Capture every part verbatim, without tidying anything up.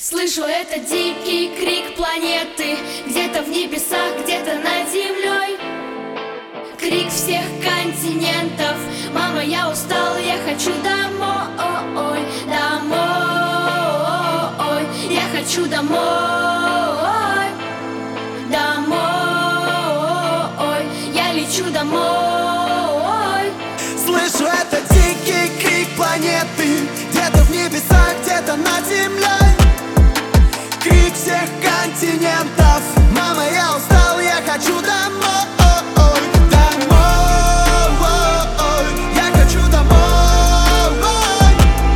Слышу, это дикий крик планеты, где-то в небесах, где-то над землей. Крик всех континентов: мама, я устал, я хочу домой, домой. Я хочу домой, домой. Я лечу домой. Слышу, это дикий крик планеты, где-то в небесах, где-то над землей. Крик всех континентов: мама, я устал, я хочу домой, домой. Я хочу домой,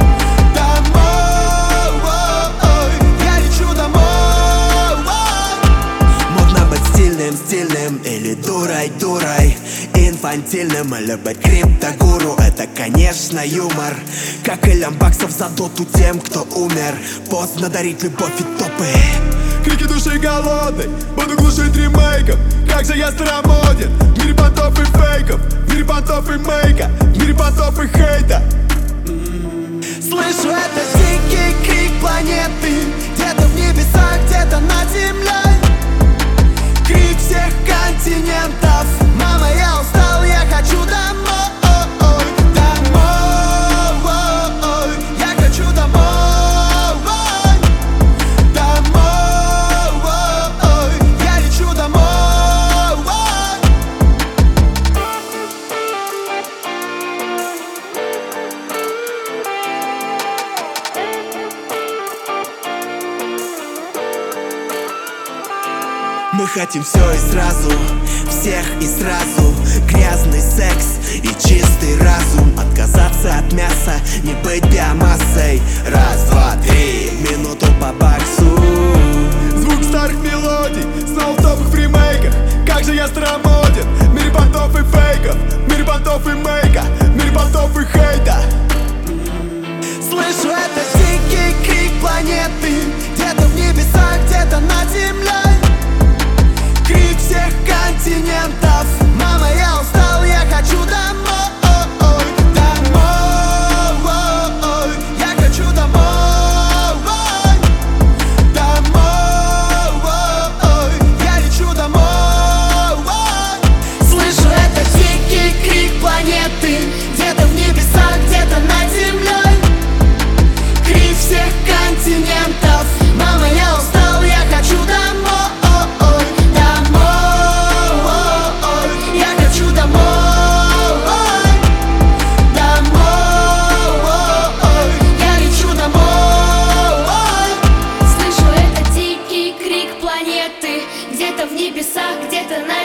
домой. Я лечу домой. Модно быть стильным, стильным или дурой, дурой, инфантильным или быть криптогуру. Это, конечно, юмор, как и лямбаксов за доту тем, кто умер. Поздно дарить любовь и топы. Крики души голодной буду глушить ремейком. Как же я старомоден в мире понтов и фейков, в мире понтов и мейка, в мире понтов и хейта. Слышу, это дикий крик планеты, где-то в небесах, где-то над землей. Крик всех континентов: мама, я устал, я хочу домой, домой. Я хочу домой, домой. Я лечу домой. Мы хотим все и сразу, всех и сразу. Грязный секс и чистый разум. Отказаться от мяса, не быть биомассой. Раз, два, три, минуту по баксу. Звук старых мелодий, снова в топах в ремейках. Как же я старомоден в мире понтов и фейков, в мире понтов и мейка, в мире понтов и хейта. Слышу, это дикий крик планеты, где-то в небесах, где-то над землей. Крик всех континентов: мама, я устал, я хочу домой, домой. Я хочу домой, домой. Я лечу домой. Слышу, это дикий крик планеты, где-то в небесах, где-то над землей. Крик всех континентов: мама, я устал, я хочу домой. Где-то в небесах, где-то на